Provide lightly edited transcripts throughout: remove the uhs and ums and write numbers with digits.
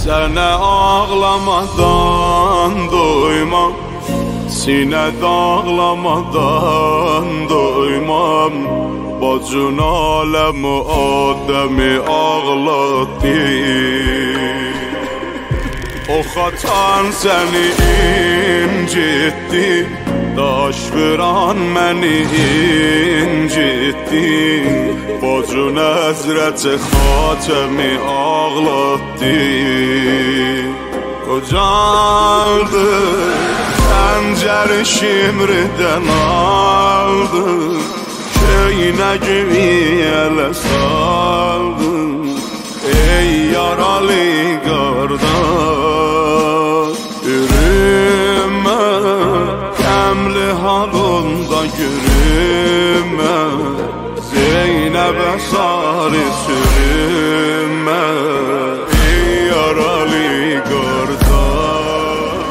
Sənə ağlamadan doymam, sinədə ağlamadan doymam. Bacın aləmi Adəmi ağlatdı. O xatan səni incitdi, daş vuran məni incitdi. Bacın Həzrəti Xatəmi ağlatdı. Qocaldı, xəncəri şimridən aldı, köynə gibi ələ saldı. Ey yaralı qardaş, yürümə, qəmli halında yürümə, Zeynəbə sarı sürünmə. Ey yaralı qardaş,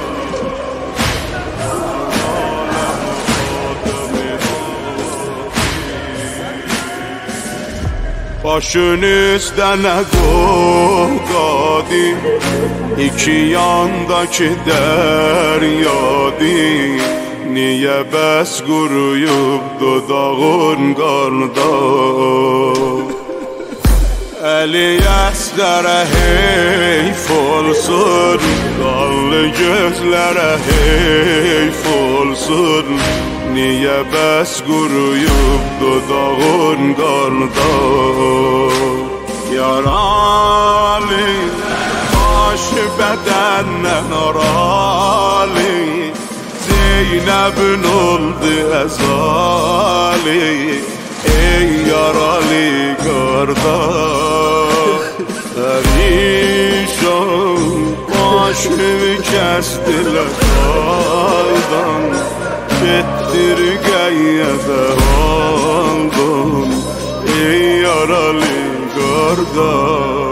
başın üstənə qoqadı, iki yandakı dəryadı. Niyə bəs quruyub dodağın qarda? Əli əslərə heyf olsun, qanlı gözlərə heyf olsun. Niyə bəs quruyub dodağın qarda? Yaralı, başı bədəndən aralı, Zeynəbin oldu əzali. Ey yaralı qardaş, pərişan başımı kəsdilər qaldan, getdir qəyyədə aldın. Ey yaralı qardaş.